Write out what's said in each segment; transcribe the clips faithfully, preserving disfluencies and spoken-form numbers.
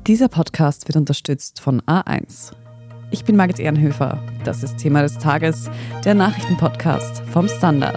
Dieser Podcast wird unterstützt von A eins. Ich bin Margit Ehrenhöfer. Das ist Thema des Tages, der Nachrichtenpodcast vom Standard.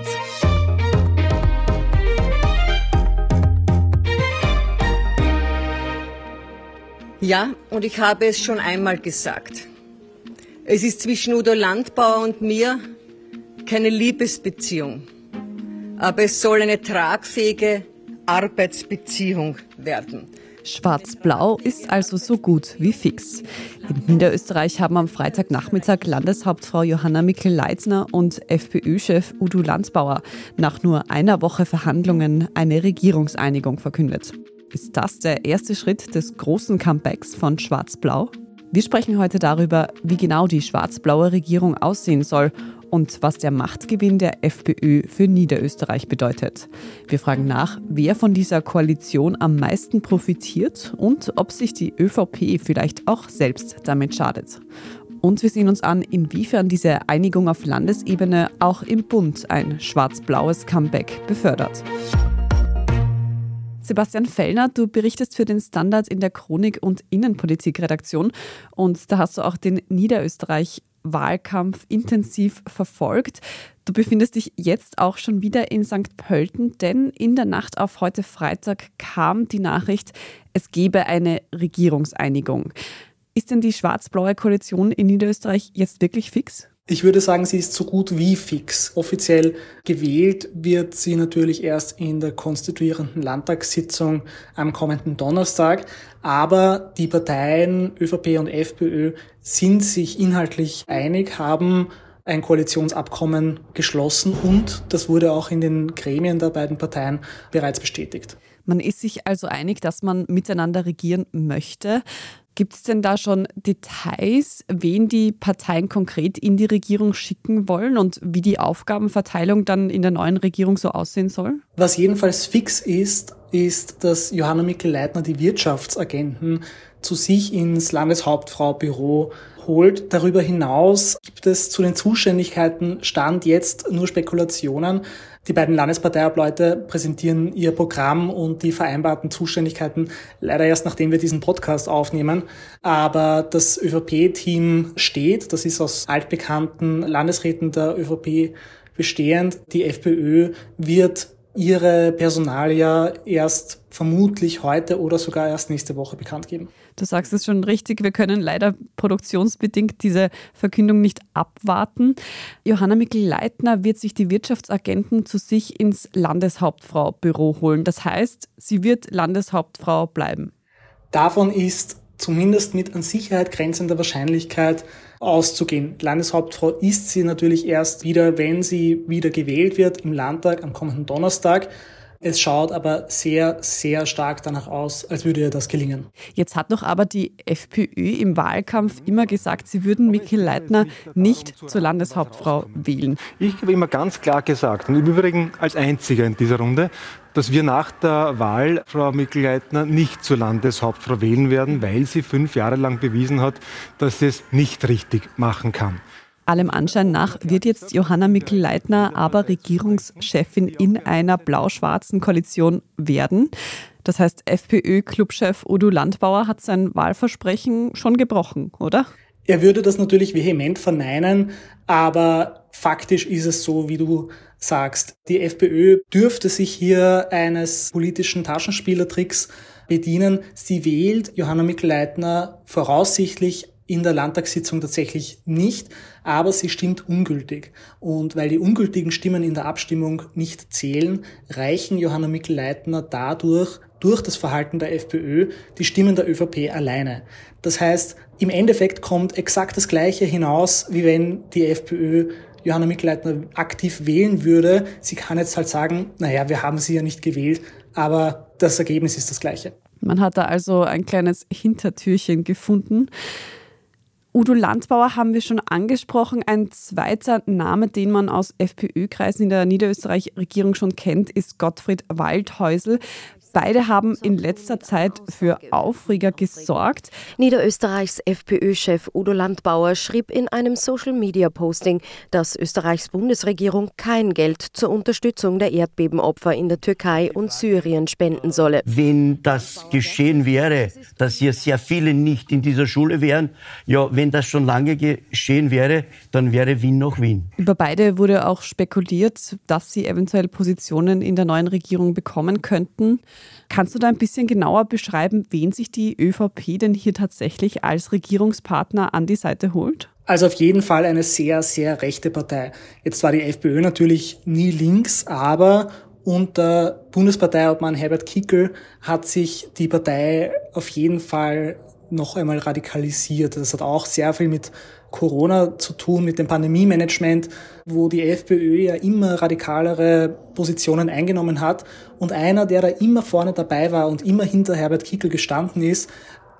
Ja, und ich habe es schon einmal gesagt. Es ist zwischen Udo Landbauer und mir keine Liebesbeziehung. Aber es soll eine tragfähige Arbeitsbeziehung werden. Schwarz-Blau ist also so gut wie fix. In Niederösterreich haben am Freitagnachmittag Landeshauptfrau Johanna Mikl-Leitner und FPÖ-Chef Udo Landbauer nach nur einer Woche Verhandlungen eine Regierungseinigung verkündet. Ist das der erste Schritt des großen Comebacks von Schwarz-Blau? Wir sprechen heute darüber, wie genau die schwarz-blaue Regierung aussehen soll und was der Machtgewinn der FPÖ für Niederösterreich bedeutet. Wir fragen nach, wer von dieser Koalition am meisten profitiert und ob sich die ÖVP vielleicht auch selbst damit schadet. Und wir sehen uns an, inwiefern diese Einigung auf Landesebene auch im Bund ein schwarz-blaues Comeback befördert. Sebastian Fellner, du berichtest für den Standard in der Chronik- und Innenpolitik-Redaktion und da hast du auch den Niederösterreich-Wahlkampf intensiv verfolgt. Du befindest dich jetzt auch schon wieder in Sankt Pölten, denn in der Nacht auf heute Freitag kam die Nachricht, es gebe eine Regierungseinigung. Ist denn die schwarz-blaue Koalition in Niederösterreich jetzt wirklich fix? Ich würde sagen, sie ist so gut wie fix. Offiziell gewählt wird sie natürlich erst in der konstituierenden Landtagssitzung am kommenden Donnerstag. Aber die Parteien ÖVP und FPÖ sind sich inhaltlich einig, haben ein Koalitionsabkommen geschlossen und das wurde auch in den Gremien der beiden Parteien bereits bestätigt. Man ist sich also einig, dass man miteinander regieren möchte. Gibt es denn da schon Details, wen die Parteien konkret in die Regierung schicken wollen und wie die Aufgabenverteilung dann in der neuen Regierung so aussehen soll? Was jedenfalls fix ist, ist, dass Johanna Mikl-Leitner die Wirtschaftsagenten zu sich ins Landeshauptfrau-Büro holt. Darüber hinaus gibt es zu den Zuständigkeiten Stand jetzt nur Spekulationen. Die beiden Landesparteiobleute präsentieren ihr Programm und die vereinbarten Zuständigkeiten leider erst, nachdem wir diesen Podcast aufnehmen. Aber das ÖVP-Team steht, das ist aus altbekannten Landesräten der ÖVP bestehend. Die FPÖ wird ihre Personalia erst vermutlich heute oder sogar erst nächste Woche bekannt geben. Du sagst es schon richtig, wir können leider produktionsbedingt diese Verkündung nicht abwarten. Johanna Mikl-Leitner wird sich die Wirtschaftsagenten zu sich ins Landeshauptfrau-Büro holen. Das heißt, sie wird Landeshauptfrau bleiben. Davon ist zumindest mit an Sicherheit grenzender Wahrscheinlichkeit auszugehen. Landeshauptfrau ist sie natürlich erst wieder, wenn sie wieder gewählt wird im Landtag am kommenden Donnerstag. Es schaut aber sehr, sehr stark danach aus, als würde ihr das gelingen. Jetzt hat doch aber die FPÖ im Wahlkampf immer gesagt, sie würden Mikl-Leitner nicht zur Landeshauptfrau wählen. Ich habe immer ganz klar gesagt, und im Übrigen als Einziger in dieser Runde, dass wir nach der Wahl Frau Mikl-Leitner nicht zur Landeshauptfrau wählen werden, weil sie fünf Jahre lang bewiesen hat, dass sie es nicht richtig machen kann. Allem Anschein nach wird jetzt Johanna Mikl-Leitner aber Regierungschefin in einer blau-schwarzen Koalition werden. Das heißt, FPÖ-Clubchef Udo Landbauer hat sein Wahlversprechen schon gebrochen, oder? Er würde das natürlich vehement verneinen, aber faktisch ist es so, wie du sagst. Die FPÖ dürfte sich hier eines politischen Taschenspielertricks bedienen. Sie wählt Johanna Mikl-Leitner voraussichtlich in der Landtagssitzung tatsächlich nicht, aber sie stimmt ungültig. Und weil die ungültigen Stimmen in der Abstimmung nicht zählen, reichen Johanna Mikl-Leitner dadurch, durch das Verhalten der FPÖ, die Stimmen der ÖVP alleine. Das heißt, im Endeffekt kommt exakt das Gleiche hinaus, wie wenn die FPÖ Johanna Mikl-Leitner aktiv wählen würde. Sie kann jetzt halt sagen, naja, wir haben sie ja nicht gewählt, aber das Ergebnis ist das Gleiche. Man hat da also ein kleines Hintertürchen gefunden. Udo Landbauer haben wir schon angesprochen. Ein zweiter Name, den man aus FPÖ-Kreisen in der Niederösterreich-Regierung schon kennt, ist Gottfried Waldhäusl. Beide haben in letzter Zeit für Aufreger gesorgt. Niederösterreichs FPÖ-Chef Udo Landbauer schrieb in einem Social-Media-Posting, dass Österreichs Bundesregierung kein Geld zur Unterstützung der Erdbebenopfer in der Türkei und Syrien spenden solle. Wenn das geschehen wäre, dass hier sehr viele nicht in dieser Schule wären, ja, wenn das schon lange geschehen wäre, dann wäre Wien noch Wien. Über beide wurde auch spekuliert, dass sie eventuell Positionen in der neuen Regierung bekommen könnten. Kannst du da ein bisschen genauer beschreiben, wen sich die ÖVP denn hier tatsächlich als Regierungspartner an die Seite holt? Also auf jeden Fall eine sehr, sehr rechte Partei. Jetzt war die FPÖ natürlich nie links, aber unter Bundesparteiobmann Herbert Kickl hat sich die Partei auf jeden Fall noch einmal radikalisiert. Das hat auch sehr viel mit Corona zu tun, mit dem Pandemie-Management, wo die FPÖ ja immer radikalere Positionen eingenommen hat. Und einer, der da immer vorne dabei war und immer hinter Herbert Kickl gestanden ist,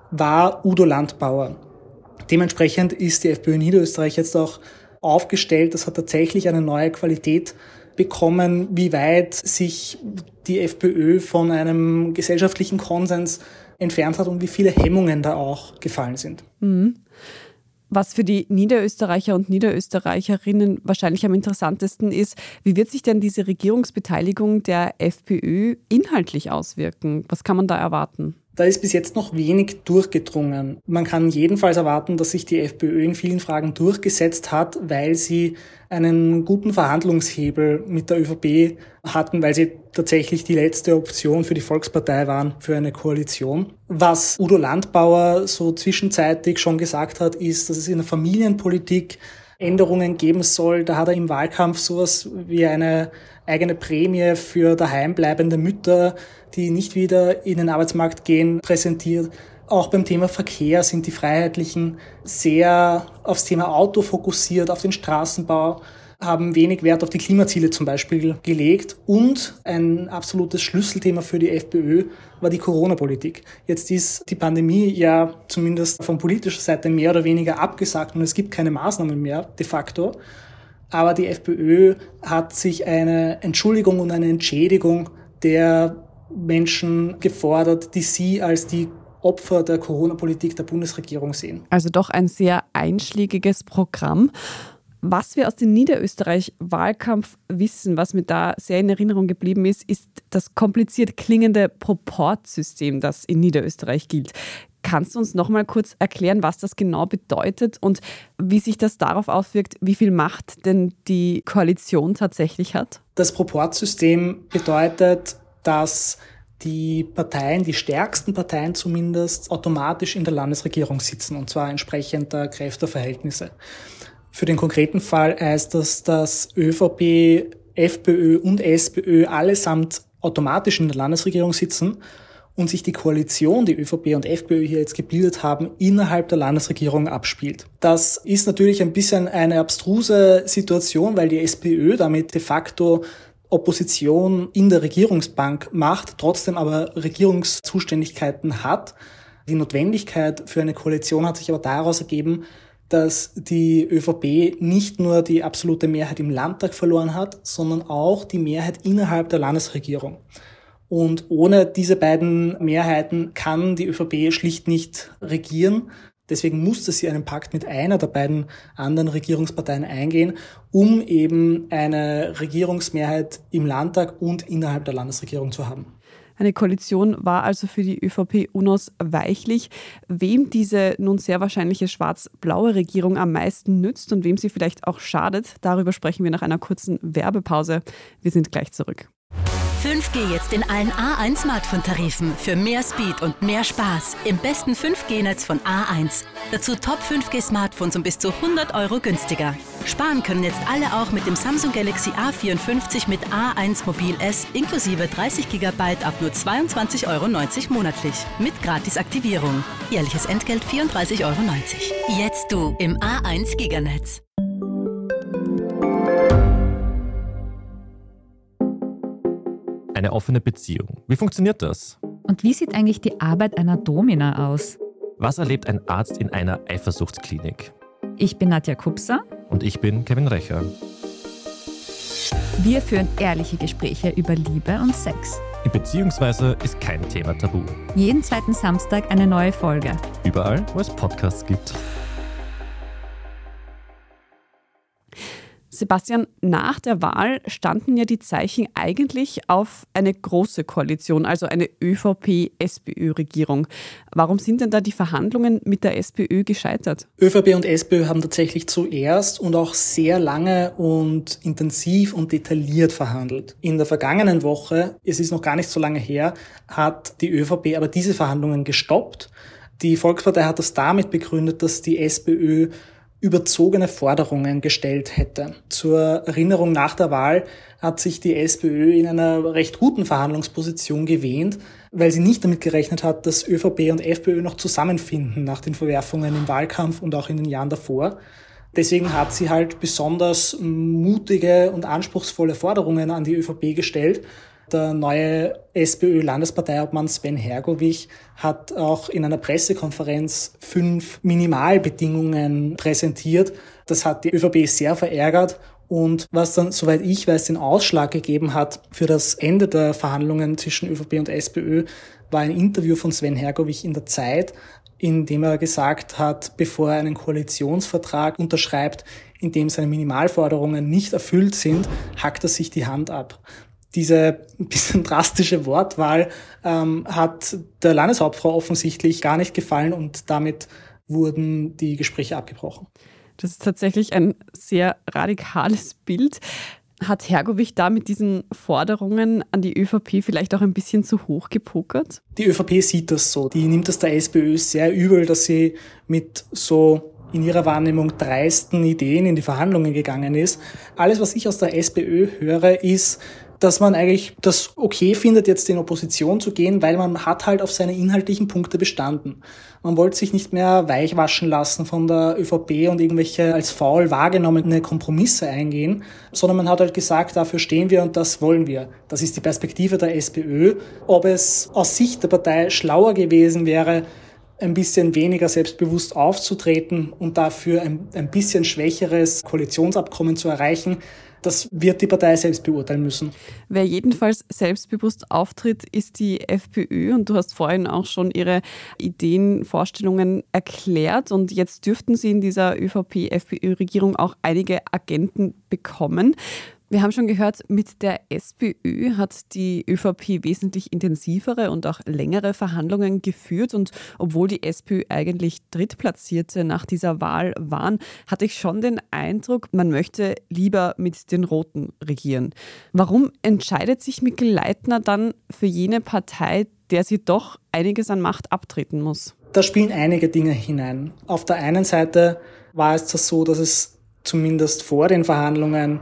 war Udo Landbauer. Dementsprechend ist die FPÖ in Niederösterreich jetzt auch aufgestellt. Das hat tatsächlich eine neue Qualität bekommen, wie weit sich die FPÖ von einem gesellschaftlichen Konsens entfernt hat und wie viele Hemmungen da auch gefallen sind. Mhm. Was für die Niederösterreicher und Niederösterreicherinnen wahrscheinlich am interessantesten ist, wie wird sich denn diese Regierungsbeteiligung der FPÖ inhaltlich auswirken? Was kann man da erwarten? Da ist bis jetzt noch wenig durchgedrungen. Man kann jedenfalls erwarten, dass sich die FPÖ in vielen Fragen durchgesetzt hat, weil sie einen guten Verhandlungshebel mit der ÖVP hatten, weil sie tatsächlich die letzte Option für die Volkspartei waren für eine Koalition. Was Udo Landbauer so zwischenzeitlich schon gesagt hat, ist, dass es in der Familienpolitik Änderungen geben soll. Da hat er im Wahlkampf sowas wie eine eigene Prämie für daheim bleibende Mütter, die nicht wieder in den Arbeitsmarkt gehen, präsentiert. Auch beim Thema Verkehr sind die Freiheitlichen sehr aufs Thema Auto fokussiert, auf den Straßenbau, haben wenig Wert auf die Klimaziele zum Beispiel gelegt. Und ein absolutes Schlüsselthema für die FPÖ war die Corona-Politik. Jetzt ist die Pandemie ja zumindest von politischer Seite mehr oder weniger abgesagt und es gibt keine Maßnahmen mehr de facto. Aber die FPÖ hat sich eine Entschuldigung und eine Entschädigung der Menschen gefordert, die sie als die Opfer der Corona-Politik der Bundesregierung sehen. Also doch ein sehr einschlägiges Programm. Was wir aus dem Niederösterreich-Wahlkampf wissen, was mir da sehr in Erinnerung geblieben ist, ist das kompliziert klingende Proportsystem, das in Niederösterreich gilt. Kannst du uns noch mal kurz erklären, was das genau bedeutet und wie sich das darauf auswirkt, wie viel Macht denn die Koalition tatsächlich hat? Das Proportsystem bedeutet, dass die Parteien, die stärksten Parteien zumindest, automatisch in der Landesregierung sitzen, und zwar entsprechend der Kräfteverhältnisse. Für den konkreten Fall heißt das, dass ÖVP, FPÖ und SPÖ allesamt automatisch in der Landesregierung sitzen und sich die Koalition, die ÖVP und FPÖ hier jetzt gebildet haben, innerhalb der Landesregierung abspielt. Das ist natürlich ein bisschen eine abstruse Situation, weil die SPÖ damit de facto Opposition in der Regierungsbank macht, trotzdem aber Regierungszuständigkeiten hat. Die Notwendigkeit für eine Koalition hat sich aber daraus ergeben, dass die ÖVP nicht nur die absolute Mehrheit im Landtag verloren hat, sondern auch die Mehrheit innerhalb der Landesregierung. Und ohne diese beiden Mehrheiten kann die ÖVP schlicht nicht regieren. Deswegen musste sie einen Pakt mit einer der beiden anderen Regierungsparteien eingehen, um eben eine Regierungsmehrheit im Landtag und innerhalb der Landesregierung zu haben. Eine Koalition war also für die ÖVP unausweichlich. Wem diese nun sehr wahrscheinliche schwarz-blaue Regierung am meisten nützt und wem sie vielleicht auch schadet, darüber sprechen wir nach einer kurzen Werbepause. Wir sind gleich zurück. fünf G jetzt in allen A eins Smartphone-Tarifen für mehr Speed und mehr Spaß im besten fünf G Netz von A eins. Dazu Top fünf G Smartphones um bis zu hundert Euro günstiger. Sparen können jetzt alle auch mit dem Samsung Galaxy A vierundfünfzig mit A eins Mobil S inklusive dreißig Gigabyte ab nur zweiundzwanzig Euro neunzig monatlich mit Gratisaktivierung. Jährliches Entgelt vierunddreißig Euro neunzig. Jetzt du im A eins Giganetz. Eine offene Beziehung. Wie funktioniert das? Und wie sieht eigentlich die Arbeit einer Domina aus? Was erlebt ein Arzt in einer Eifersuchtsklinik? Ich bin Nadja Kupser. Und ich bin Kevin Recher. Wir führen ehrliche Gespräche über Liebe und Sex. In Beziehungsweise ist kein Thema tabu. Jeden zweiten Samstag eine neue Folge. Überall, wo es Podcasts gibt. Sebastian, nach der Wahl standen ja die Zeichen eigentlich auf eine große Koalition, also eine ÖVP-S P Ö-Regierung. Warum sind denn da die Verhandlungen mit der S P Ö gescheitert? ÖVP und S P Ö haben tatsächlich zuerst und auch sehr lange und intensiv und detailliert verhandelt. In der vergangenen Woche, es ist noch gar nicht so lange her, hat die ÖVP aber diese Verhandlungen gestoppt. Die Volkspartei hat das damit begründet, dass die S P Ö überzogene Forderungen gestellt hätte. Zur Erinnerung, nach der Wahl hat sich die S P Ö in einer recht guten Verhandlungsposition gewähnt, weil sie nicht damit gerechnet hat, dass ÖVP und FPÖ noch zusammenfinden nach den Verwerfungen im Wahlkampf und auch in den Jahren davor. Deswegen hat sie halt besonders mutige und anspruchsvolle Forderungen an die ÖVP gestellt. Der neue S P Ö-Landesparteiobmann Sven Hergovich hat auch in einer Pressekonferenz fünf Minimalbedingungen präsentiert. Das hat die ÖVP sehr verärgert und was dann, soweit ich weiß, den Ausschlag gegeben hat für das Ende der Verhandlungen zwischen ÖVP und S P Ö, war ein Interview von Sven Hergovich in der Zeit, in dem er gesagt hat, bevor er einen Koalitionsvertrag unterschreibt, in dem seine Minimalforderungen nicht erfüllt sind, hackt er sich die Hand ab. Diese ein bisschen drastische Wortwahl ähm, hat der Landeshauptfrau offensichtlich gar nicht gefallen und damit wurden die Gespräche abgebrochen. Das ist tatsächlich ein sehr radikales Bild. Hat Hergovich da mit diesen Forderungen an die ÖVP vielleicht auch ein bisschen zu hoch gepokert? Die ÖVP sieht das so. Die nimmt es der S P Ö sehr übel, dass sie mit so in ihrer Wahrnehmung dreisten Ideen in die Verhandlungen gegangen ist. Alles, was ich aus der S P Ö höre, ist, dass man eigentlich das okay findet, jetzt in Opposition zu gehen, weil man hat halt auf seine inhaltlichen Punkte bestanden. Man wollte sich nicht mehr weichwaschen lassen von der ÖVP und irgendwelche als faul wahrgenommene Kompromisse eingehen, sondern man hat halt gesagt, dafür stehen wir und das wollen wir. Das ist die Perspektive der S P Ö. Ob es aus Sicht der Partei schlauer gewesen wäre, ein bisschen weniger selbstbewusst aufzutreten und dafür ein, ein bisschen schwächeres Koalitionsabkommen zu erreichen, das wird die Partei selbst beurteilen müssen. Wer jedenfalls selbstbewusst auftritt, ist die FPÖ und du hast vorhin auch schon ihre Ideen, Vorstellungen erklärt und jetzt dürften sie in dieser ÖVP-F P Ö-Regierung auch einige Agenten bekommen. Wir haben schon gehört, mit der S P Ö hat die ÖVP wesentlich intensivere und auch längere Verhandlungen geführt und obwohl die S P Ö eigentlich Drittplatzierte nach dieser Wahl waren, hatte ich schon den Eindruck, man möchte lieber mit den Roten regieren. Warum entscheidet sich Mikl Leitner dann für jene Partei, der sie doch einiges an Macht abtreten muss? Da spielen einige Dinge hinein. Auf der einen Seite war es das so, dass es zumindest vor den Verhandlungen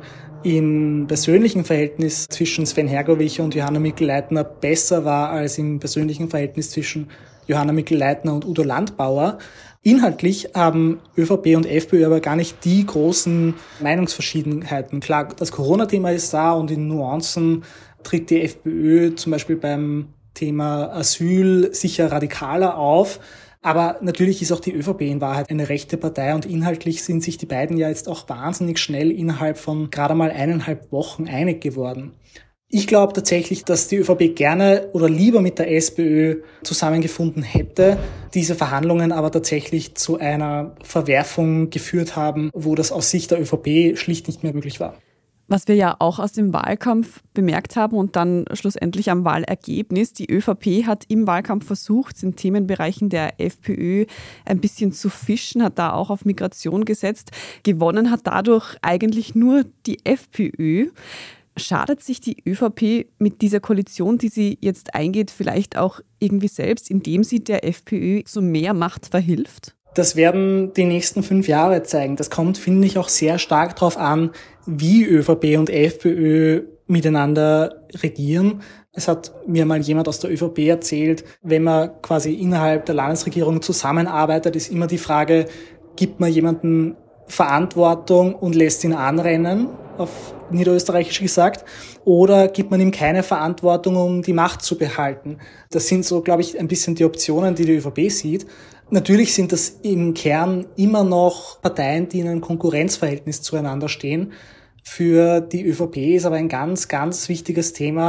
im persönlichen Verhältnis zwischen Sven Hergovich und Johanna Mikl Leitner besser war als im persönlichen Verhältnis zwischen Johanna Mikl Leitner und Udo Landbauer. Inhaltlich haben ÖVP und FPÖ aber gar nicht die großen Meinungsverschiedenheiten. Klar, das Corona-Thema ist da und in Nuancen tritt die FPÖ zum Beispiel beim Thema Asyl sicher radikaler auf. Aber natürlich ist auch die ÖVP in Wahrheit eine rechte Partei und inhaltlich sind sich die beiden ja jetzt auch wahnsinnig schnell innerhalb von gerade mal eineinhalb Wochen einig geworden. Ich glaube tatsächlich, dass die ÖVP gerne oder lieber mit der SPÖ zusammengefunden hätte, diese Verhandlungen aber tatsächlich zu einer Verwerfung geführt haben, wo das aus Sicht der ÖVP schlicht nicht mehr möglich war. Was wir ja auch aus dem Wahlkampf bemerkt haben und dann schlussendlich am Wahlergebnis, die ÖVP hat im Wahlkampf versucht, in Themenbereichen der FPÖ ein bisschen zu fischen, hat da auch auf Migration gesetzt. Gewonnen hat dadurch eigentlich nur die FPÖ. Schadet sich die ÖVP mit dieser Koalition, die sie jetzt eingeht, vielleicht auch irgendwie selbst, indem sie der FPÖ zu mehr Macht verhilft? Das werden die nächsten fünf Jahre zeigen. Das kommt, finde ich, auch sehr stark darauf an, wie ÖVP und FPÖ miteinander regieren. Es hat mir mal jemand aus der ÖVP erzählt, wenn man quasi innerhalb der Landesregierung zusammenarbeitet, ist immer die Frage, gibt man jemanden Verantwortung und lässt ihn anrennen, auf Niederösterreichisch gesagt, oder gibt man ihm keine Verantwortung, um die Macht zu behalten? Das sind so, glaube ich, ein bisschen die Optionen, die die ÖVP sieht. Natürlich sind das im Kern immer noch Parteien, die in einem Konkurrenzverhältnis zueinander stehen. Für die ÖVP ist aber ein ganz, ganz wichtiges Thema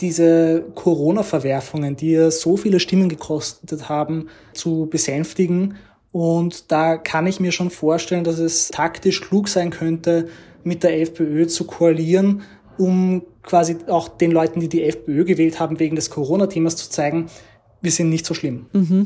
diese Corona-Verwerfungen, die ja so viele Stimmen gekostet haben, zu besänftigen. Und da kann ich mir schon vorstellen, dass es taktisch klug sein könnte, mit der FPÖ zu koalieren, um quasi auch den Leuten, die die FPÖ gewählt haben, wegen des Corona-Themas zu zeigen, wir sind nicht so schlimm. Mhm.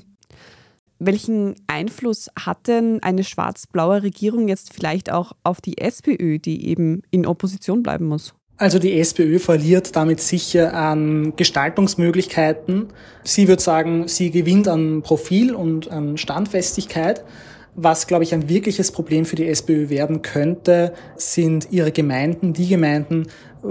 Welchen Einfluss hat denn eine schwarz-blaue Regierung jetzt vielleicht auch auf die SPÖ, die eben in Opposition bleiben muss? Also die SPÖ verliert damit sicher an Gestaltungsmöglichkeiten. Sie würde sagen, sie gewinnt an Profil und an Standfestigkeit. Was, glaube ich, ein wirkliches Problem für die SPÖ werden könnte, sind ihre Gemeinden, die Gemeinden,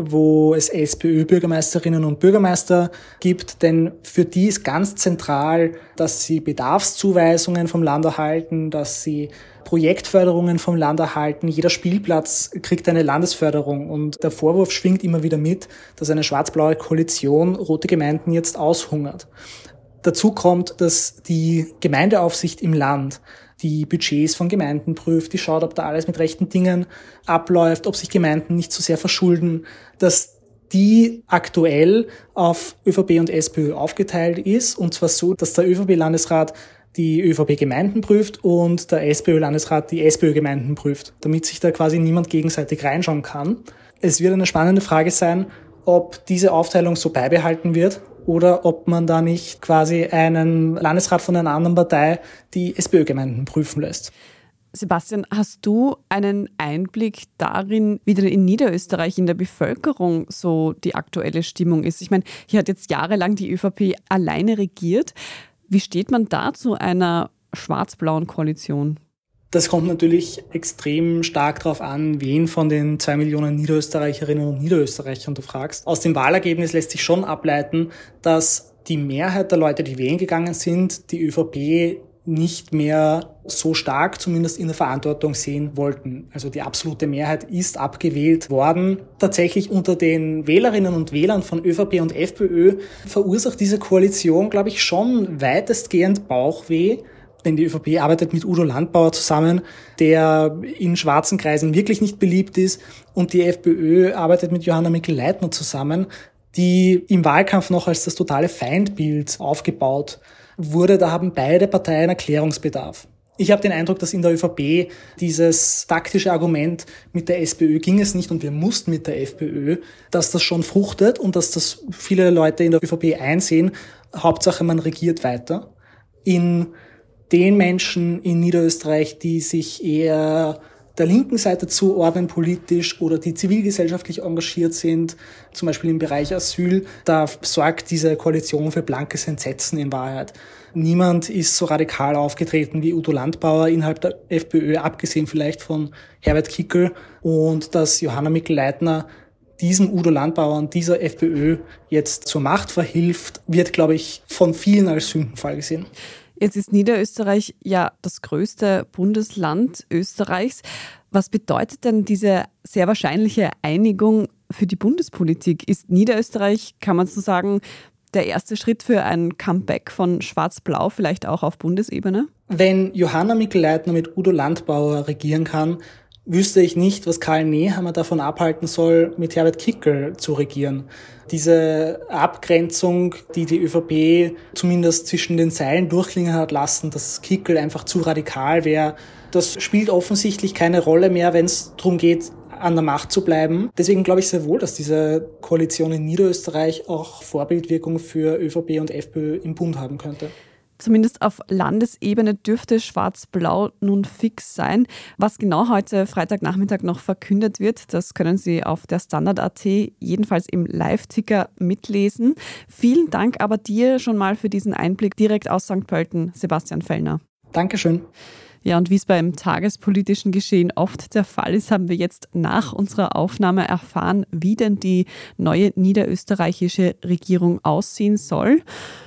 wo es SPÖ-Bürgermeisterinnen und Bürgermeister gibt. Denn für die ist ganz zentral, dass sie Bedarfszuweisungen vom Land erhalten, dass sie Projektförderungen vom Land erhalten. Jeder Spielplatz kriegt eine Landesförderung. Und der Vorwurf schwingt immer wieder mit, dass eine schwarz-blaue Koalition rote Gemeinden jetzt aushungert. Dazu kommt, dass die Gemeindeaufsicht im Land die Budgets von Gemeinden prüft, die schaut, ob da alles mit rechten Dingen abläuft, ob sich Gemeinden nicht zu sehr verschulden, dass die aktuell auf ÖVP und SPÖ aufgeteilt ist, und zwar so, dass der ÖVP-Landesrat die ÖVP-Gemeinden prüft und der SPÖ-Landesrat die SPÖ-Gemeinden prüft, damit sich da quasi niemand gegenseitig reinschauen kann. Es wird eine spannende Frage sein, ob diese Aufteilung so beibehalten wird oder ob man da nicht quasi einen Landesrat von einer anderen Partei die SPÖ-Gemeinden prüfen lässt. Sebastian, hast du einen Einblick darin, wie denn in Niederösterreich in der Bevölkerung so die aktuelle Stimmung ist? Ich meine, hier hat jetzt jahrelang die ÖVP alleine regiert. Wie steht man da zu einer schwarz-blauen Koalition? Das kommt natürlich extrem stark darauf an, wen von den zwei Millionen Niederösterreicherinnen und Niederösterreichern du fragst. Aus dem Wahlergebnis lässt sich schon ableiten, dass die Mehrheit der Leute, die wählen gegangen sind, die ÖVP nicht mehr so stark, zumindest in der Verantwortung sehen wollten. Also die absolute Mehrheit ist abgewählt worden. Tatsächlich unter den Wählerinnen und Wählern von ÖVP und FPÖ verursacht diese Koalition, glaube ich, schon weitestgehend Bauchweh. Denn die ÖVP arbeitet mit Udo Landbauer zusammen, der in schwarzen Kreisen wirklich nicht beliebt ist. Und die FPÖ arbeitet mit Johanna Mikl-Leitner zusammen, die im Wahlkampf noch als das totale Feindbild aufgebaut wurde. Da haben beide Parteien Erklärungsbedarf. Ich habe den Eindruck, dass in der ÖVP dieses taktische Argument, mit der SPÖ ging es nicht und wir mussten mit der FPÖ, dass das schon fruchtet und dass das viele Leute in der ÖVP einsehen. Hauptsache, man regiert weiter. In den Menschen in Niederösterreich, die sich eher der linken Seite zuordnen politisch oder die zivilgesellschaftlich engagiert sind, zum Beispiel im Bereich Asyl, da sorgt diese Koalition für blankes Entsetzen in Wahrheit. Niemand ist so radikal aufgetreten wie Udo Landbauer innerhalb der FPÖ, abgesehen vielleicht von Herbert Kickl, und dass Johanna Mikl-Leitner diesem Udo Landbauer und dieser FPÖ jetzt zur Macht verhilft, wird, glaube ich, von vielen als Sündenfall gesehen. Jetzt ist Niederösterreich ja das größte Bundesland Österreichs. Was bedeutet denn diese sehr wahrscheinliche Einigung für die Bundespolitik? Ist Niederösterreich, kann man so sagen, der erste Schritt für ein Comeback von Schwarz-Blau, vielleicht auch auf Bundesebene? Wenn Johanna Mikl-Leitner mit Udo Landbauer regieren kann, wüsste ich nicht, was Karl Nehammer davon abhalten soll, mit Herbert Kickl zu regieren. Diese Abgrenzung, die die ÖVP zumindest zwischen den Zeilen durchklingen hat lassen, dass Kickl einfach zu radikal wäre, das spielt offensichtlich keine Rolle mehr, wenn es darum geht, an der Macht zu bleiben. Deswegen glaube ich sehr wohl, dass diese Koalition in Niederösterreich auch Vorbildwirkung für ÖVP und FPÖ im Bund haben könnte. Zumindest auf Landesebene dürfte Schwarz-Blau nun fix sein. Was genau heute Freitagnachmittag noch verkündet wird, das können Sie auf der Standard Punkt at, jedenfalls im Live-Ticker, mitlesen. Vielen Dank aber dir schon mal für diesen Einblick direkt aus Sankt Pölten, Sebastian Fellner. Dankeschön. Ja, und wie es beim tagespolitischen Geschehen oft der Fall ist, haben wir jetzt nach unserer Aufnahme erfahren, wie denn die neue niederösterreichische Regierung aussehen soll.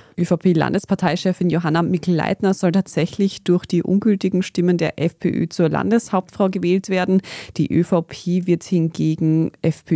ÖVP-Landesparteichefin Johanna Mikl-Leitner soll tatsächlich durch die ungültigen Stimmen der FPÖ zur Landeshauptfrau gewählt werden. Die ÖVP wird hingegen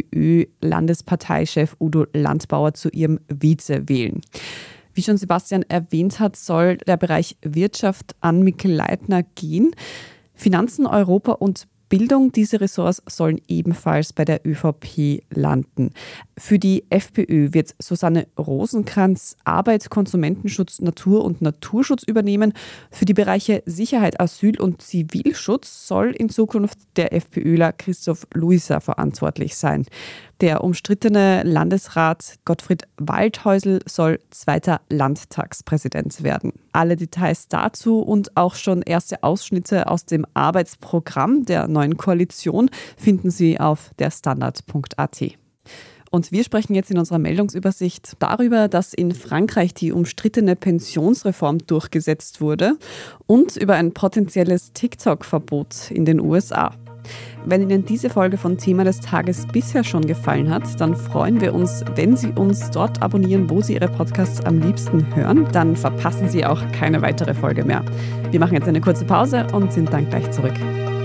FPÖ-Landesparteichef Udo Landbauer zu ihrem Vize wählen. Wie schon Sebastian erwähnt hat, soll der Bereich Wirtschaft an Mikl-Leitner gehen. Finanzen, Europa und Bildung, diese Ressorts sollen ebenfalls bei der ÖVP landen. Für die FPÖ wird Susanne Rosenkranz Arbeit, Konsumentenschutz, Natur und Naturschutz übernehmen. Für die Bereiche Sicherheit, Asyl und Zivilschutz soll in Zukunft der FPÖler Christoph Luiser verantwortlich sein. Der umstrittene Landesrat Gottfried Waldhäusl soll zweiter Landtagspräsident werden. Alle Details dazu und auch schon erste Ausschnitte aus dem Arbeitsprogramm der neuen Koalition finden Sie auf der Standard punkt a t. Und wir sprechen jetzt in unserer Meldungsübersicht darüber, dass in Frankreich die umstrittene Pensionsreform durchgesetzt wurde und über ein potenzielles TikTok-Verbot in den U S A. Wenn Ihnen diese Folge von Thema des Tages bisher schon gefallen hat, dann freuen wir uns, wenn Sie uns dort abonnieren, wo Sie Ihre Podcasts am liebsten hören. Dann verpassen Sie auch keine weitere Folge mehr. Wir machen jetzt eine kurze Pause und sind dann gleich zurück.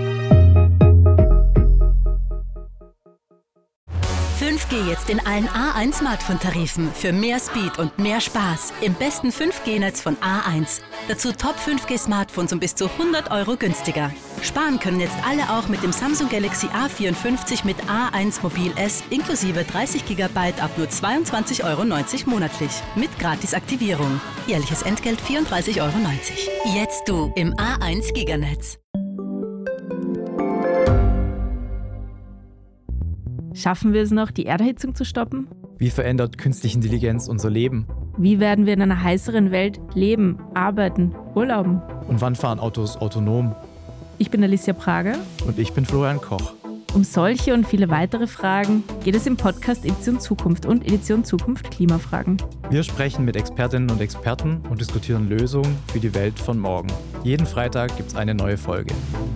fünf G jetzt in allen A eins Smartphone-Tarifen für mehr Speed und mehr Spaß im besten fünf G Netz von A eins. Dazu Top fünf G Smartphones um bis zu hundert Euro günstiger. Sparen können jetzt alle auch mit dem Samsung Galaxy A vierundfünfzig mit A eins Mobil S inklusive dreißig Gigabyte ab nur zweiundzwanzig Euro neunzig monatlich mit Gratisaktivierung. Jährliches Entgelt vierunddreißig Euro neunzig. Jetzt du im A eins Giganetz. Schaffen wir es noch, die Erderhitzung zu stoppen? Wie verändert künstliche Intelligenz unser Leben? Wie werden wir in einer heißeren Welt leben, arbeiten, urlauben? Und wann fahren Autos autonom? Ich bin Alicia Prager. Und ich bin Florian Koch. Um solche und viele weitere Fragen geht es im Podcast Edition Zukunft und Edition Zukunft Klimafragen. Wir sprechen mit Expertinnen und Experten und diskutieren Lösungen für die Welt von morgen. Jeden Freitag gibt es eine neue Folge.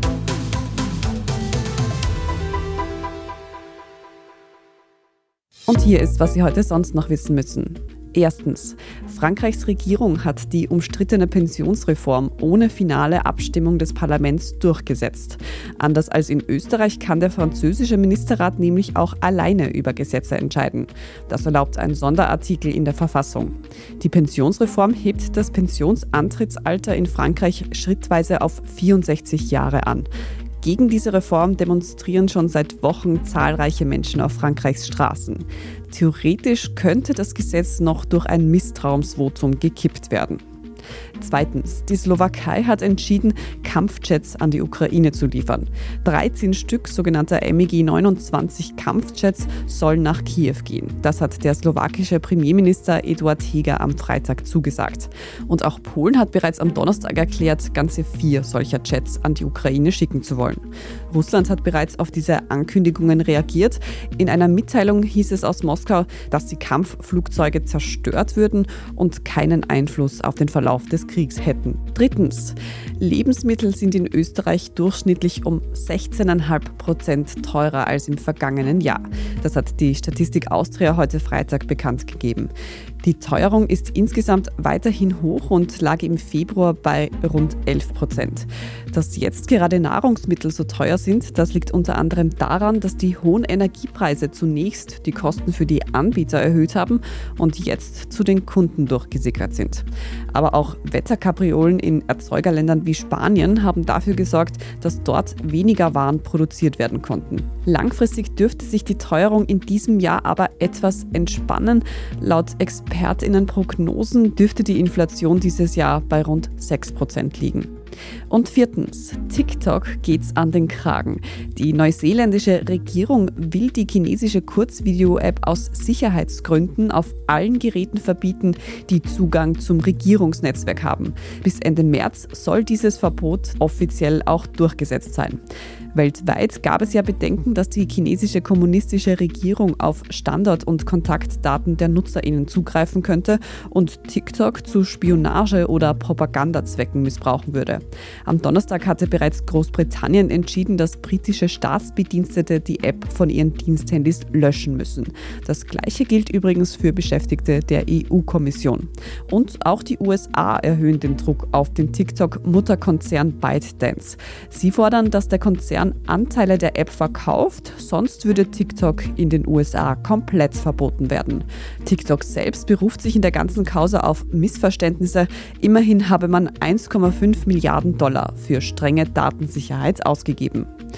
Und hier ist, was Sie heute sonst noch wissen müssen. Erstens. Frankreichs Regierung hat die umstrittene Pensionsreform ohne finale Abstimmung des Parlaments durchgesetzt. Anders als in Österreich kann der französische Ministerrat nämlich auch alleine über Gesetze entscheiden. Das erlaubt ein Sonderartikel in der Verfassung. Die Pensionsreform hebt das Pensionsantrittsalter in Frankreich schrittweise auf vierundsechzig Jahre an. Gegen diese Reform demonstrieren schon seit Wochen zahlreiche Menschen auf Frankreichs Straßen. Theoretisch könnte das Gesetz noch durch ein Misstrauensvotum gekippt werden. Zweitens, die Slowakei hat entschieden, Kampfjets an die Ukraine zu liefern. dreizehn Stück sogenannter M I G neunundzwanzig Kampfjets sollen nach Kiew gehen. Das hat der slowakische Premierminister Eduard Heger am Freitag zugesagt. Und auch Polen hat bereits am Donnerstag erklärt, ganze vier solcher Jets an die Ukraine schicken zu wollen. Russland hat bereits auf diese Ankündigungen reagiert. In einer Mitteilung hieß es aus Moskau, dass die Kampfflugzeuge zerstört würden und keinen Einfluss auf den Verlauf des Kriegs hätten. Drittens. Lebensmittel sind in Österreich durchschnittlich um sechzehn Komma fünf Prozent teurer als im vergangenen Jahr. Das hat die Statistik Austria heute Freitag bekannt gegeben. Die Teuerung ist insgesamt weiterhin hoch und lag im Februar bei rund elf Prozent. Dass jetzt gerade Nahrungsmittel so teuer sind, das liegt unter anderem daran, dass die hohen Energiepreise zunächst die Kosten für die Anbieter erhöht haben und jetzt zu den Kunden durchgesickert sind. Aber auch Wetterkapriolen in Erzeugerländern wie Spanien haben dafür gesorgt, dass dort weniger Waren produziert werden konnten. Langfristig dürfte sich die Teuerung in diesem Jahr aber etwas entspannen. Laut ExpertInnen-Prognosen dürfte die Inflation dieses Jahr bei rund sechs Prozent liegen. Und viertens, TikTok geht's an den Kragen. Die neuseeländische Regierung will die chinesische Kurzvideo-App aus Sicherheitsgründen auf allen Geräten verbieten, die Zugang zum Regierungsnetzwerk haben. Bis Ende März soll dieses Verbot offiziell auch durchgesetzt sein. Weltweit gab es ja Bedenken, dass die chinesische kommunistische Regierung auf Standort- und Kontaktdaten der NutzerInnen zugreifen könnte und TikTok zu Spionage- oder Propagandazwecken missbrauchen würde. Am Donnerstag hatte bereits Großbritannien entschieden, dass britische Staatsbedienstete die App von ihren Diensthandys löschen müssen. Das Gleiche gilt übrigens für Beschäftigte der E U-Kommission. Und auch die U S A erhöhen den Druck auf den TikTok-Mutterkonzern ByteDance. Sie fordern, dass der Konzern Anteile der App verkauft, sonst würde TikTok in den U S A komplett verboten werden. TikTok selbst beruft sich in der ganzen Causa auf Missverständnisse. Immerhin habe man eins Komma fünf Milliarden Dollar für strenge Datensicherheit ausgegeben.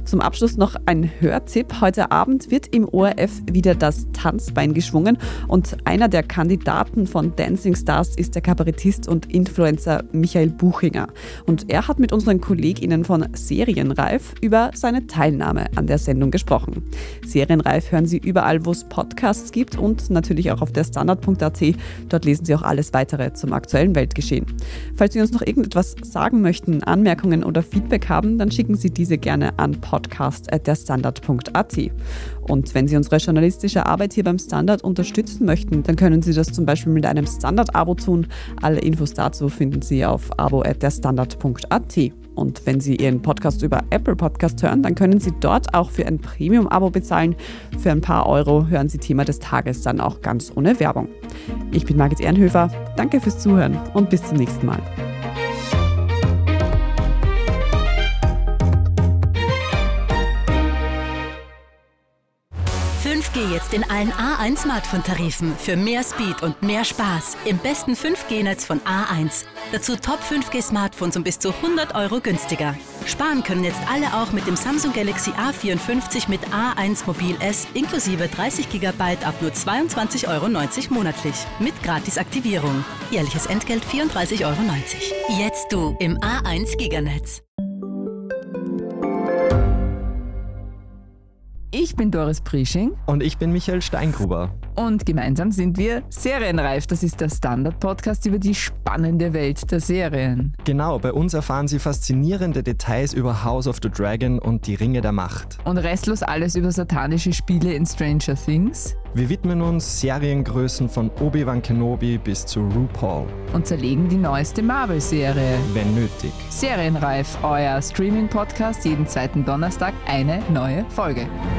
Zum Abschluss noch ein Hörtipp. Heute Abend wird im O R F wieder das Tanzbein geschwungen und einer der Kandidaten von Dancing Stars ist der Kabarettist und Influencer Michael Buchinger. Und er hat mit unseren KollegInnen von Serienreif über seine Teilnahme an der Sendung gesprochen. Serienreif hören Sie überall, wo es Podcasts gibt und natürlich auch auf der Standard punkt a t. Dort lesen Sie auch alles weitere zum aktuellen Weltgeschehen. Falls Sie uns noch irgendetwas sagen möchten, Anmerkungen oder Feedback haben, dann schicken Sie diese gerne an podcast at der standard punkt a t. Und wenn Sie unsere journalistische Arbeit hier beim Standard unterstützen möchten, dann können Sie das zum Beispiel mit einem Standard-Abo tun. Alle Infos dazu finden Sie auf abo at der standard punkt a t. Und wenn Sie Ihren Podcast über Apple Podcast hören, dann können Sie dort auch für ein Premium-Abo bezahlen. Für ein paar Euro hören Sie Thema des Tages dann auch ganz ohne Werbung. Ich bin Margit Ehrenhöfer. Danke fürs Zuhören und bis zum nächsten Mal. fünf G jetzt in allen A eins Smartphone-Tarifen für mehr Speed und mehr Spaß im besten fünf G Netz von A eins. Dazu Top fünf G Smartphones um bis zu hundert Euro günstiger. Sparen können jetzt alle auch mit dem Samsung Galaxy A vierundfünfzig mit A eins Mobil S inklusive dreißig Gigabyte ab nur zweiundzwanzig Euro neunzig monatlich mit Gratisaktivierung. Jährliches Entgelt vierunddreißig Euro neunzig. Jetzt du im A eins Giganetz. Ich bin Doris Prisching. Und ich bin Michael Steingruber. Und gemeinsam sind wir Serienreif. Das ist der Standard-Podcast über die spannende Welt der Serien. Genau, bei uns erfahren Sie faszinierende Details über House of the Dragon und die Ringe der Macht. Und restlos alles über satanische Spiele in Stranger Things. Wir widmen uns Seriengrößen von Obi-Wan Kenobi bis zu RuPaul. Und zerlegen die neueste Marvel-Serie. Wenn nötig. Serienreif, euer Streaming-Podcast, jeden zweiten Donnerstag eine neue Folge.